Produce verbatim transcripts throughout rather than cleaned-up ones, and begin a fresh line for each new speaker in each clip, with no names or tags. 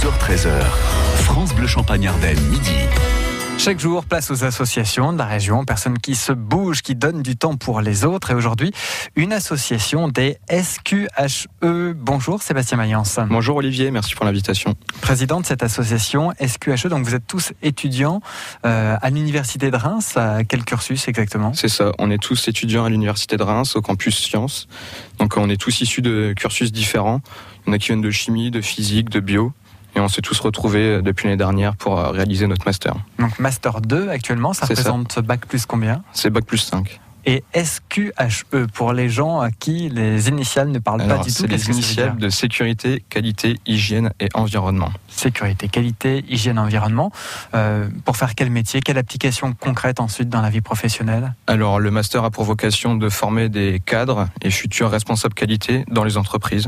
douze heures treize heures, France Bleu Champagne-Ardenne, midi.
Chaque jour, place aux associations de la région, personnes qui se bougent, qui donnent du temps pour les autres. Et aujourd'hui, une association des S Q H E. Bonjour Sébastien Mayence.
Bonjour Olivier, merci pour l'invitation.
Président de cette association S Q H E, donc vous êtes tous étudiants euh, à l'université de Reims. À quel cursus exactement ?
C'est ça, on est tous étudiants à l'université de Reims, au campus Sciences. Donc on est tous issus de cursus différents. Il y en a qui viennent de chimie, de physique, de bio. Et on s'est tous retrouvés depuis l'année dernière pour réaliser notre master.
Donc master deux actuellement, ça
C'est
représente
ça.
bac plus combien ?
C'est bac plus cinq.
Et S Q H E, pour les gens à qui les initiales ne parlent
Alors,
pas du tout,
c'est
qu'est-ce
les
que ça veut
initiales
dire ?
de sécurité, qualité, hygiène et environnement.
Sécurité, qualité, hygiène, environnement. Euh, pour faire quel métier ? Quelle application concrète ensuite dans la vie professionnelle ?
Alors le master a pour vocation de former des cadres et futurs responsables qualité dans les entreprises.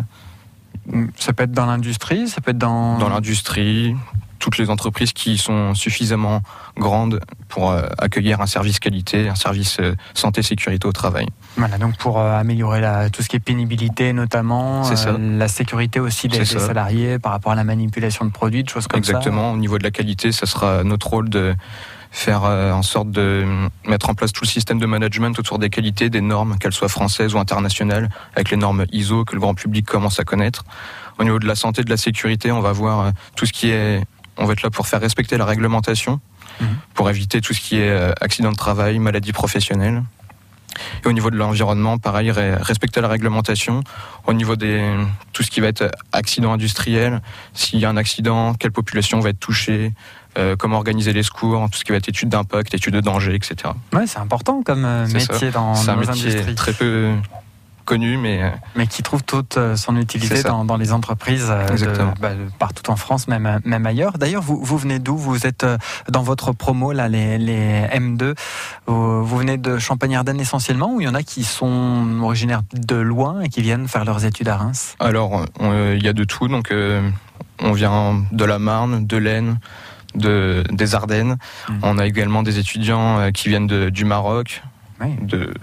Ça peut être dans l'industrie, ça peut être dans...
Dans l'industrie, toutes les entreprises qui sont suffisamment grandes pour euh, accueillir un service qualité, un service euh, santé-sécurité au travail.
Voilà, donc pour euh, améliorer la, tout ce qui est pénibilité notamment,
C'est ça.
euh, la sécurité aussi des, des
C'est ça.
salariés par rapport à la manipulation de produits, de choses comme
Exactement, au niveau de la qualité, ça sera notre rôle de faire euh, en sorte de mettre en place tout le système de management autour des qualités, des normes, qu'elles soient françaises ou internationales, avec les normes I S O que le grand public commence à connaître. Au niveau de la santé et de la sécurité, on va voir euh, tout ce qui est... On va être là pour faire respecter la réglementation, mmh. pour éviter tout ce qui est euh, accident de travail, maladie professionnelle. Et au niveau de l'environnement, pareil, respecter la réglementation. Au niveau des tout ce qui va être accident industriel, s'il y a un accident, quelle population va être touchée, euh, comment organiser les secours, tout ce qui va être études d'impact, études de danger, et cetera.
Ouais, c'est important comme euh, métier
ça.
dans,
c'est
dans
un
nos
métier
industries.
très peu connu, mais...
Mais qui trouve toute son utilité dans, dans les entreprises de, bah, partout en France, même, même ailleurs. D'ailleurs, vous, vous venez d'où ? Vous êtes dans votre promo, là, les, les M deux. Vous, vous venez de Champagne-Ardenne essentiellement, ou il y en a qui sont originaires de loin et qui viennent faire leurs études à Reims ?
Alors, il y a de tout. Donc, euh, on vient de la Marne, de l'Aisne, de, des Ardennes. Mmh. On a également des étudiants qui viennent de, du Maroc,
oui.
de... Euh,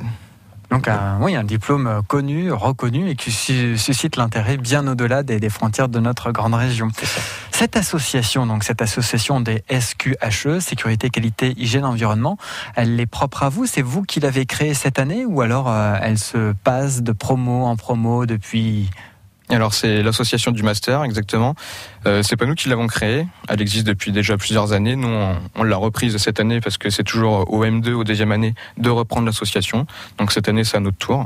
Donc un, oui, un diplôme connu, reconnu et qui suscite l'intérêt bien au-delà des, des frontières de notre grande région. Cette association, donc cette association des S Q H E, sécurité, qualité, hygiène, environnement, elle est propre à vous ? C'est vous qui l'avez créée cette année ou alors euh, elle se passe de promo en promo depuis...
Alors c'est l'association du master, exactement. Euh, c'est pas nous qui l'avons créée. Elle existe depuis déjà plusieurs années. Nous, on, on l'a reprise cette année parce que c'est toujours au M deux, au deuxième année, de reprendre l'association. Donc cette année, c'est à notre tour.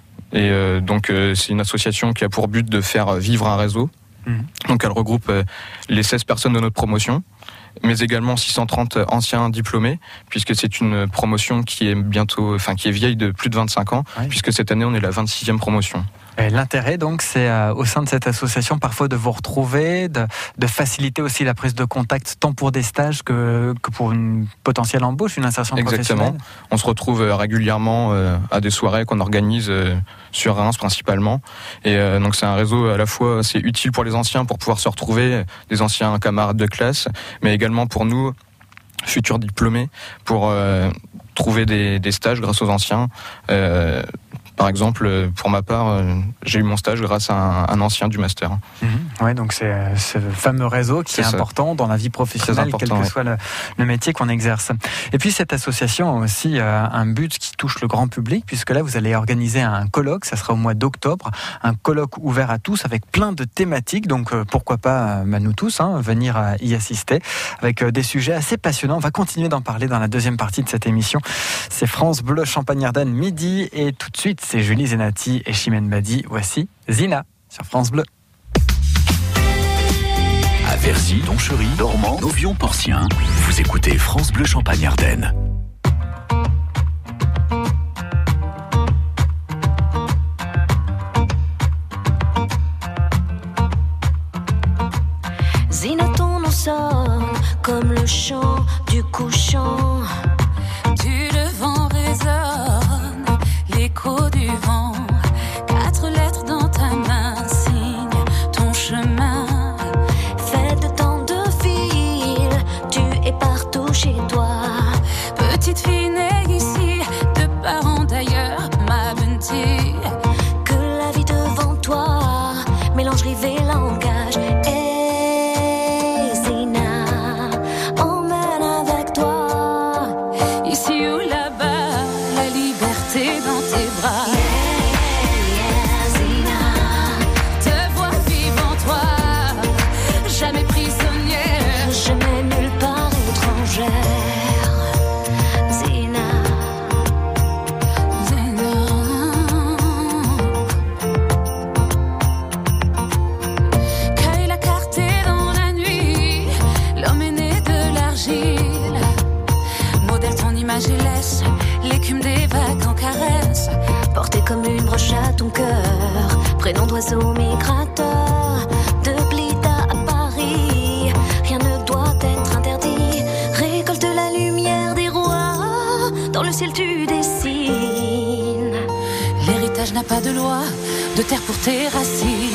Et euh, donc euh, c'est une association qui a pour but de faire vivre un réseau. Mmh. Donc elle regroupe euh, les seize personnes de notre promotion, mais également six cent trente anciens diplômés, puisque c'est une promotion qui est bientôt, enfin qui est vieille de plus de vingt-cinq ans, oui. puisque cette année on est la vingt-sixième promotion.
Et l'intérêt donc c'est euh, au sein de cette association parfois de vous retrouver, de, de faciliter aussi la prise de contact tant pour des stages que, que pour une potentielle embauche, une insertion
Exactement.
professionnelle.
On se retrouve régulièrement euh, à des soirées qu'on organise euh, sur Reims principalement, et euh, donc c'est un réseau à la fois c'est utile pour les anciens pour pouvoir se retrouver, des anciens camarades de classe, mais également pour nous futurs diplômés pour euh, trouver des, des stages grâce aux anciens. Euh, Par exemple, pour ma part, j'ai eu mon stage grâce à un, un ancien du master.
Mmh. Oui, donc c'est ce fameux réseau qui
c'est
est
ça.
important dans la vie professionnelle, quel que
ouais.
soit le, le métier qu'on exerce. Et puis cette association a aussi euh, un but qui touche le grand public, puisque là vous allez organiser un colloque, ça sera au mois d'octobre, un colloque ouvert à tous avec plein de thématiques, donc euh, pourquoi pas bah, nous tous hein, venir euh, y assister, avec euh, des sujets assez passionnants. On va continuer d'en parler dans la deuxième partie de cette émission. C'est France Bleu Champagne-Ardenne midi, et tout de suite c'est Julie Zenati et Chimène Badi. Voici Zina sur France Bleu.
À Verzy, Donchery, Dormans, Novion, Porcien, vous écoutez France Bleu Champagne-Ardenne.
Zina, ton nom sonne comme le chant du couchant.
Du devant résonne l'écho du vent. Quatre lettres dans ta main signent ton chemin.
Fait de tant de fil, tu es partout chez toi.
Petite fille née ici, de parents d'ailleurs, ma Bunty.
Que la vie devant toi mélange rêve et langage. Et prénom d'oiseau migrateur, de Blida à Paris, rien ne doit être interdit. Récolte la lumière des rois, dans le ciel tu dessines.
L'héritage n'a pas de loi, de terre pour tes racines.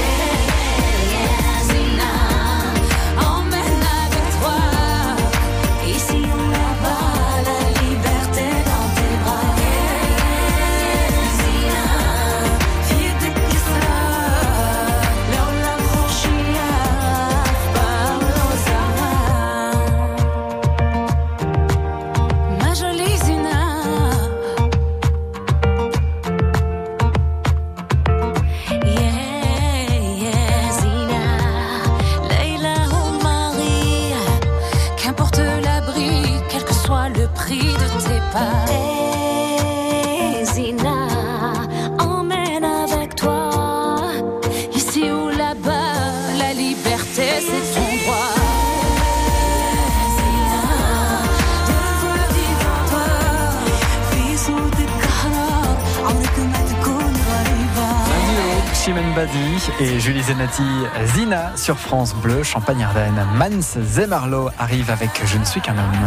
Hey, Zina, emmène avec toi,
ici ou là-bas, la liberté c'est ton droit.
Chimène Badi et Julie Zenati, Zina sur France Bleu, Champagne-Ardenne. Mans Zemarlo arrive avec Je ne suis qu'un homme.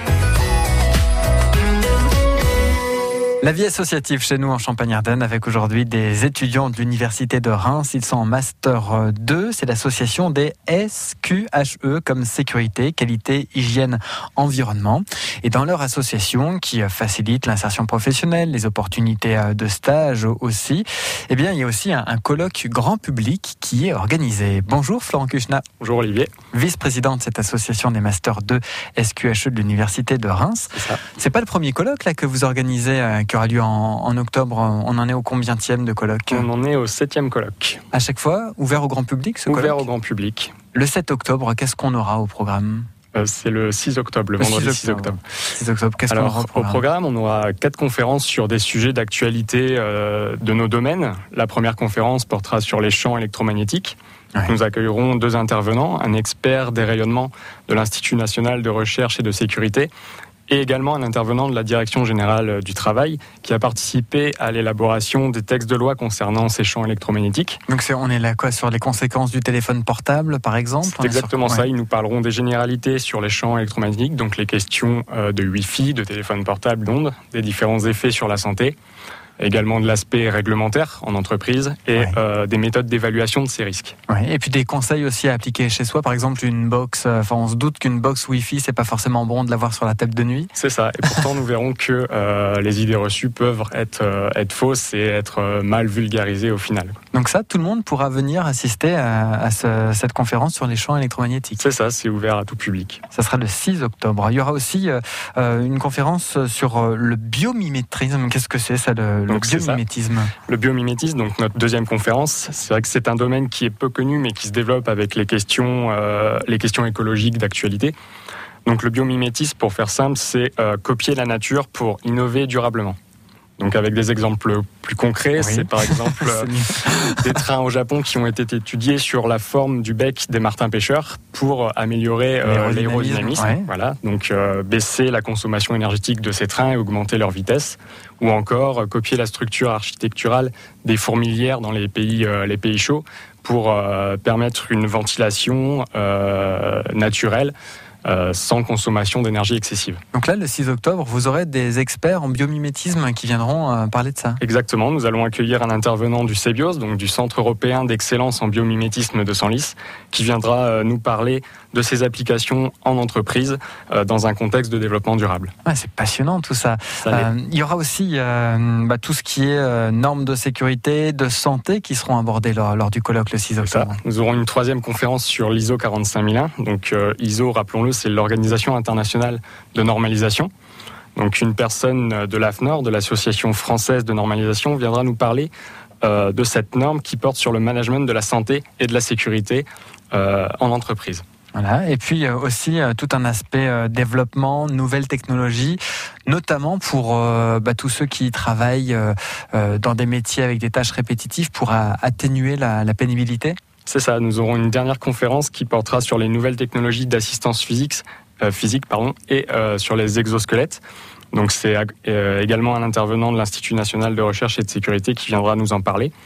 La vie associative chez nous en Champagne-Ardenne avec aujourd'hui des étudiants de l'Université de Reims. Ils sont en Master deux. C'est l'association des S Q H E comme sécurité, qualité, hygiène, environnement. Et dans leur association qui facilite l'insertion professionnelle, les opportunités de stage aussi, eh bien, il y a aussi un, un colloque grand public qui est organisé. Bonjour Florent Kuchna.
Bonjour Olivier.
Vice-président de cette association des Master deux S Q H E de l'Université de Reims.
C'est ça.
C'est pas le premier colloque là que vous organisez euh, qui aura lieu en, en octobre. On en est au combienième de colloque?
On en est au septième colloque.
À chaque fois, ouvert au grand public ce
Ouvert
colloque?
au grand public.
Le sept octobre, qu'est-ce qu'on aura au programme?
Euh, c'est le six octobre, le,
Le
vendredi
six
six octobre.
six octobre, qu'est-ce qu'on
Alors,
aura au
au
programme?
programme, on aura quatre conférences sur des sujets d'actualité euh, de nos domaines. La première conférence portera sur les champs électromagnétiques.
Ouais.
Nous accueillerons deux intervenants, un expert des rayonnements de l'Institut national de recherche et de sécurité, et également un intervenant de la Direction générale du travail qui a participé à l'élaboration des textes de loi concernant ces champs électromagnétiques.
Donc c'est, on est là quoi, sur les conséquences du téléphone portable par exemple?
C'est exactement
sur...
ça,
ouais.
ils nous parleront des généralités sur les champs électromagnétiques, donc les questions euh, de Wi-Fi, de téléphone portable, d'ondes, des différents effets sur la santé, également de l'aspect réglementaire en entreprise et
Ouais.
euh, des méthodes d'évaluation de ces risques.
Ouais. Et puis des conseils aussi à appliquer chez soi, par exemple une box, euh, enfin on se doute qu'une box Wi-Fi c'est pas forcément bon de l'avoir sur la table de nuit.
C'est ça, et pourtant nous verrons que euh, les idées reçues peuvent être, euh, être fausses et être euh, mal vulgarisées au final.
Donc ça, tout le monde pourra venir assister à, à ce, cette conférence sur les champs électromagnétiques.
C'est ça, c'est ouvert à tout public.
Ça sera le six octobre. Il y aura aussi euh, une conférence sur euh, le biomimétisme. Qu'est-ce que c'est ça, le, le
Donc, c'est ça.
biomimétisme?
Le biomimétisme, donc notre deuxième conférence, c'est vrai que c'est un domaine qui est peu connu mais qui se développe avec les questions, euh, les questions écologiques d'actualité. Donc le biomimétisme, pour faire simple, c'est euh, copier la nature pour innover durablement. Donc avec des exemples plus concrets,
Oui.
c'est par exemple euh, des trains au Japon qui ont été étudiés sur la forme du bec des martins pêcheurs pour améliorer euh,
L'aérodynamisme,
l'aérodynamisme.
ouais.
Voilà, donc euh, baisser la consommation énergétique de ces trains et augmenter leur vitesse. Ou encore euh, copier la structure architecturale des fourmilières dans les pays, euh, les pays chauds pour euh, permettre une ventilation euh, naturelle. Euh, sans consommation d'énergie excessive.
Donc là, le six octobre, vous aurez des experts en biomimétisme qui viendront euh, parler de ça.
Exactement, nous allons accueillir un intervenant du CEBIOS, donc du Centre européen d'excellence en biomimétisme de Senlis, qui viendra euh, nous parler de ses applications en entreprise euh, dans un contexte de développement durable.
Ouais, c'est passionnant tout ça.
Ça l'est.
Euh, il y aura aussi euh, bah, tout ce qui est euh, normes de sécurité, de santé qui seront abordées lors, lors du colloque le six
Ça.
octobre.
Nous aurons une troisième conférence sur l'I S O quarante-cinq mille un. Donc euh, I S O, rappelons-le, c'est l'Organisation internationale de normalisation. Donc une personne de l'A F N O R, de l'Association française de normalisation, viendra nous parler euh, de cette norme qui porte sur le management de la santé et de la sécurité euh, en entreprise.
Voilà. Et puis euh, aussi euh, tout un aspect euh, développement, nouvelles technologies, notamment pour euh, bah, tous ceux qui travaillent euh, euh, dans des métiers avec des tâches répétitives pour euh, atténuer la, la pénibilité.
C'est ça, nous aurons une dernière conférence qui portera sur les nouvelles technologies d'assistance physique, euh, physique pardon, et euh, sur les exosquelettes. Donc c'est euh, également un intervenant de l'Institut national de recherche et de sécurité qui viendra nous en parler.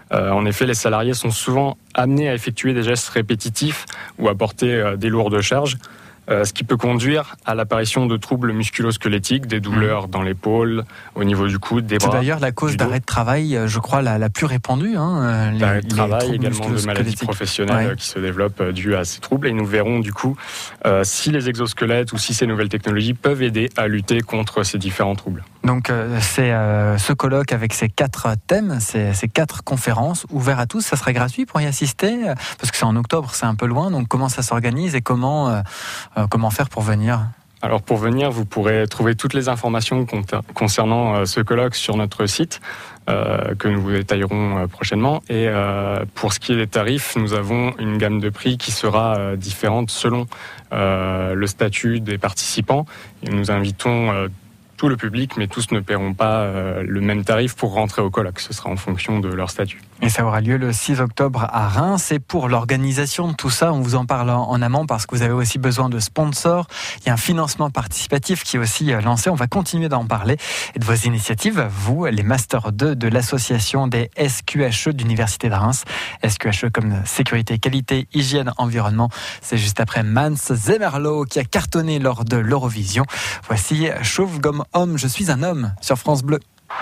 Euh, en effet, les salariés sont souvent amenés à effectuer des gestes répétitifs ou à porter euh, des lourdes charges, euh, ce qui peut conduire à l'apparition de troubles musculo-squelettiques, des douleurs mmh. dans l'épaule, au niveau du coude, des bras.
C'est d'ailleurs la cause d'arrêt de travail, je crois, la, la plus répandue. Hein, les,
d'arrêt de travail,
les
également de maladies professionnelles ouais. qui se développent dues à ces troubles. Et nous verrons du coup euh, si les exosquelettes ou si ces nouvelles technologies peuvent aider à lutter contre ces différents troubles.
Donc euh, c'est euh, ce colloque avec ces quatre thèmes, ces, ces quatre conférences ouvertes à tous. Ça serait gratuit pour y assister parce que c'est en octobre, c'est un peu loin. Donc comment ça s'organise et comment euh, euh, comment faire pour venir ?
Alors pour venir, vous pourrez trouver toutes les informations concernant euh, ce colloque sur notre site euh, que nous vous détaillerons euh, prochainement. Et euh, pour ce qui est des tarifs, nous avons une gamme de prix qui sera euh, différente selon euh, le statut des participants. Et nous invitons euh, tout le public, mais tous ne paieront pas euh, le même tarif pour rentrer au colloque. Ce sera en fonction de leur statut.
Et ça aura lieu le six octobre à Reims. Et pour l'organisation de tout ça, on vous en parle en amont parce que vous avez aussi besoin de sponsors. Il y a un financement participatif qui est aussi lancé. On va continuer d'en parler et de vos initiatives. Vous, les Master deux de l'association des S Q H E d'Université de Reims. S Q H E comme sécurité, qualité, hygiène, environnement. C'est juste après Mans Zemerlo qui a cartonné lors de l'Eurovision. Voici Chauve comme homme, je suis un homme sur France Bleu.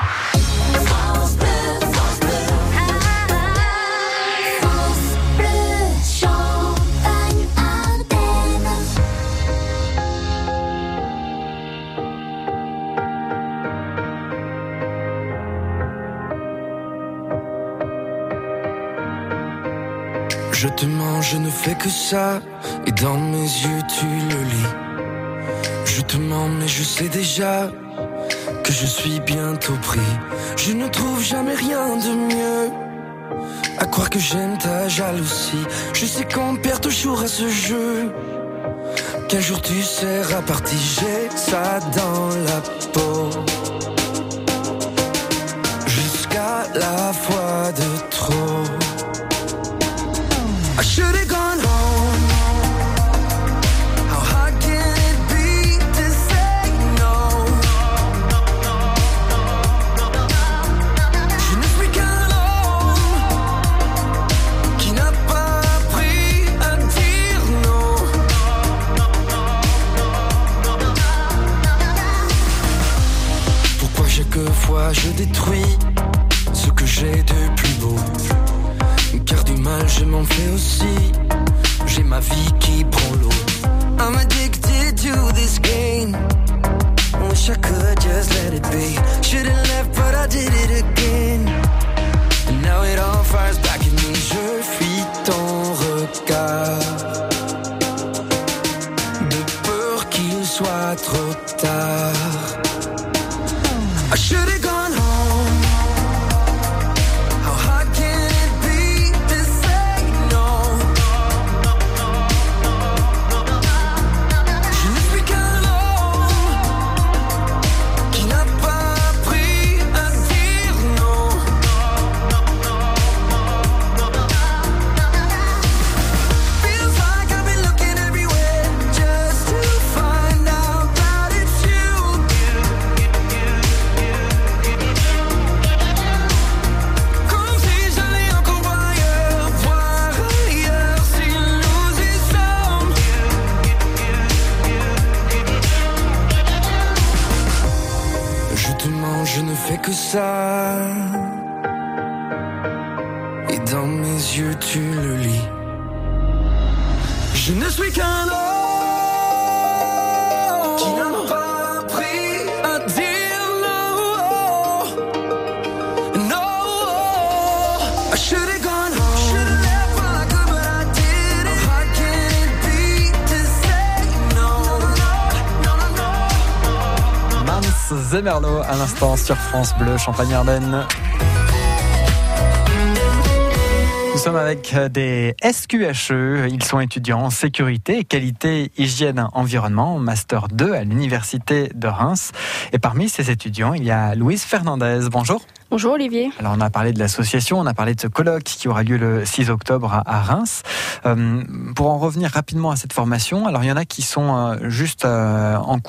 Je te mens, je ne fais que ça, et dans mes yeux tu le lis. Je te mens, mais je sais déjà que je suis bientôt pris. Je ne trouve jamais rien de mieux, à croire que j'aime ta jalousie. Je sais qu'on perd toujours à ce jeu, qu'un jour tu seras parti. J'ai ça dans la peau, jusqu'à la fois de trop. I should've gone home. How hard can it be to say no? Je ne suis qu'un homme qui n'a pas appris à dire non. Pourquoi chaque fois je détruis ce que j'ai de plus beau? Car du mal je m'en fais aussi, j'ai ma vie qui prend l'eau. I'm addicted to this game, wish I could just let it be. Should've left but I did it again, and now it all fires back at me. Je fuis ton regard, de peur qu'il soit trop tard. I should've gone home. Je ne fais que ça, et dans mes yeux tu le lis. Je ne suis qu'un homme qui n'a pas appris à dire non. No, I should've gone home. Should've left while I could, but I didn't. How can it be to say no? No, no, no.
Mans Zemerlo à l'instant sur France Bleu Champagne-Ardenne. Nous sommes avec des S Q H E, ils sont étudiants en sécurité, qualité, hygiène, environnement, Master deux à l'Université de Reims. Et parmi ces étudiants, il y a Louise Fernandez. Bonjour.
Bonjour Olivier.
Alors on a parlé de l'association, on a parlé de ce colloque qui aura lieu le six octobre à, à Reims. Euh, pour en revenir rapidement à cette formation, alors il y en a qui sont euh, juste euh, en cours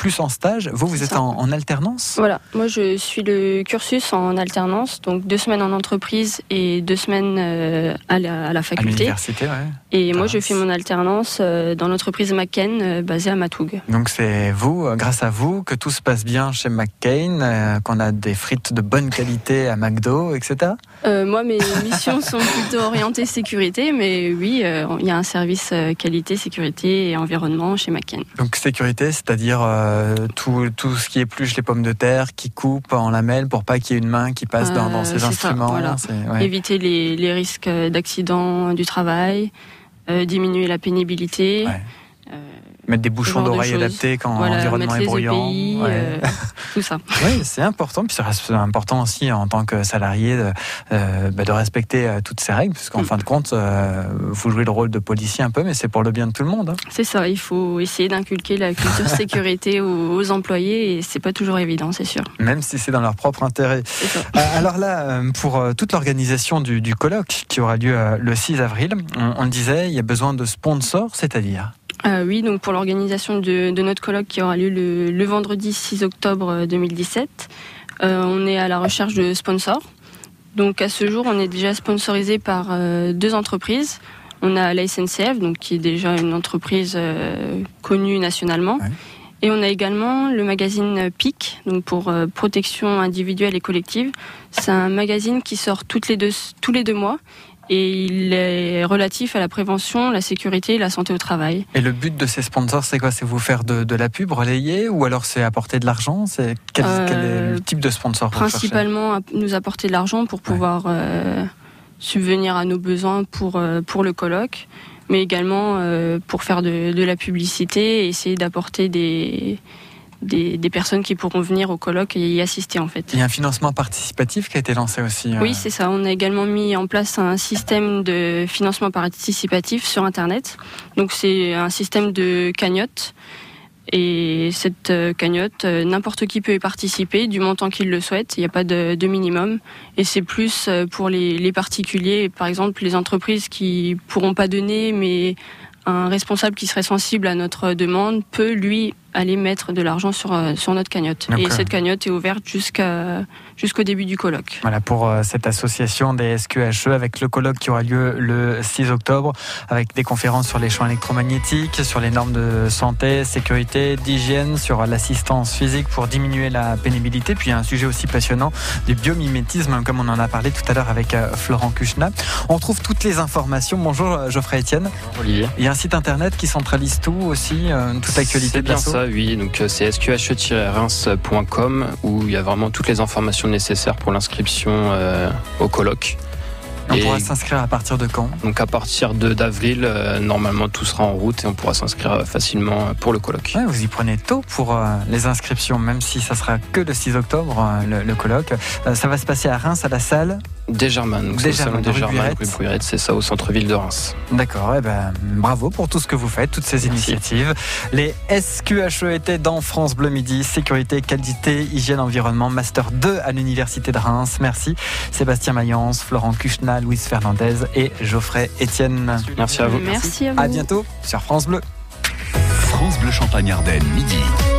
plus en stage. Vous, vous
C'est
êtes
ça.
en, en alternance ?
Voilà, moi je suis le cursus en alternance, donc deux semaines en entreprise et deux semaines euh, à, la, à la
À
faculté.
l'université, ouais.
Et moi
Ah,
je fais mon alternance euh, dans l'entreprise McCain euh, basée à Matougue.
Donc c'est vous, euh, grâce à vous, que tout se passe bien chez McCain, euh, qu'on a des frites de bonne qualité à McDo, et cetera.
Euh, moi mes missions sont plutôt orientées sécurité, mais oui, euh, il y a un service euh, qualité, sécurité et environnement chez McCain.
Donc sécurité, c'est-à-dire euh, tout, tout ce qui épluche les pommes de terre, qui coupe en lamelles pour pas qu'il y ait une main qui passe dans, dans
Euh,
ces
c'est ça,
instruments.
voilà.
C'est- ouais.
Éviter les, les risques d'accident du travail, euh, diminuer la pénibilité.
Ouais.
euh,
Mettre des bouchons
genre de
d'oreille
choses.
adaptés quand
Voilà,
l'environnement
mettre
est
les
bruyant.
E P I,
Ouais.
euh, tout ça.
Oui, c'est important. Puis c'est important aussi en tant que salarié de, euh, bah, de respecter euh, toutes ces règles, puisqu'en
Mm.
fin de compte, euh, vous jouez le rôle de policier un peu, mais c'est pour le bien de tout le monde. Hein.
C'est ça, il faut essayer d'inculquer la culture sécurité aux, aux employés et c'est pas toujours évident, c'est sûr.
Même si c'est dans leur propre intérêt.
C'est ça.
Euh, Alors là, euh, pour euh, toute l'organisation du, du colloque qui aura lieu euh, le six avril, on, on le disait, il y a besoin de sponsors, c'est-à-dire
Euh, oui, donc pour l'organisation de, de notre colloque qui aura lieu le, le vendredi six octobre deux mille dix-sept, euh, on est à la recherche de sponsors. Donc à ce jour, on est déjà sponsorisé par euh, deux entreprises. On a la S N C F, donc qui est déjà une entreprise euh, connue nationalement.
Ouais.
Et on a également le magazine P I C, donc pour euh, protection individuelle et collective. C'est un magazine qui sort toutes les deux, tous les deux mois. Et il est relatif à la prévention, la sécurité et la santé au travail.
Et le but de ces sponsors, c'est quoi? C'est vous faire de, de la pub, relayer, ou alors c'est apporter de l'argent? C'est quel,
Euh,
quel est le type de sponsor que vous cherchez?
Principalement à nous apporter de l'argent pour pouvoir euh, subvenir à nos besoins pour, euh, pour le colloque, mais également euh, pour faire de, de la publicité et essayer d'apporter des, des, des personnes qui pourront venir au colloque et y assister en fait.
Il y a un financement participatif qui a été lancé aussi. euh,
Oui, c'est ça. On a également mis en place un système de financement participatif sur Internet. Donc c'est un système de cagnotte. Et cette euh, cagnotte, euh, n'importe qui peut y participer du montant qu'il le souhaite. Il n'y a pas de, de minimum. Et c'est plus euh, pour les, les particuliers, par exemple les entreprises qui pourront pas donner, mais un responsable qui serait sensible à notre demande peut lui aller mettre de l'argent sur, euh, sur notre cagnotte.
Donc,
et
euh,
cette cagnotte est ouverte jusqu'à, jusqu'au début du colloque.
Voilà pour euh, cette association des S Q H E avec le colloque qui aura lieu le six octobre avec des conférences sur les champs électromagnétiques, sur les normes de santé, sécurité, d'hygiène, sur l'assistance physique pour diminuer la pénibilité. Puis il y a un sujet aussi passionnant du biomimétisme comme on en a parlé tout à l'heure avec euh, Florent Kuchna. On retrouve toutes les informations. Bonjour Geoffrey Etienne.
Olivier.
Il y a un site internet qui centralise tout aussi, euh, toute l'actualité
C'est
de
bien
l'asso.
ça, oui. Donc c'est s q h e tiret reims point com où il y a vraiment toutes les informations nécessaires pour l'inscription euh, au colloque.
On
Et
pourra s'inscrire à partir de quand?
donc à partir de d'avril, euh, normalement tout sera en route et on pourra s'inscrire facilement pour le colloque.
Ouais, vous y prenez tôt pour euh, les inscriptions, même si ça sera que le six octobre, euh, le, le colloque. Euh, ça va se passer à Reims, à la salle.
Desgermain, donc c'est au
Desgermain,
salon
rue
Desgermain,
Bouillerette.
rue Bouillerette, c'est ça, au centre-ville de Reims.
D'accord, eh ben, bravo pour tout ce que vous faites, toutes ces
Merci.
initiatives. Les S Q H E étaient dans France Bleu Midi, sécurité, qualité, hygiène, environnement, master deux à l'université de Reims. Merci Sébastien Mayence, Florent Kuchna, Louise Fernandez et Geoffrey Etienne.
Merci à vous.
Merci à vous.
À bientôt sur France Bleu.
France Bleu Champagne Ardenne, midi.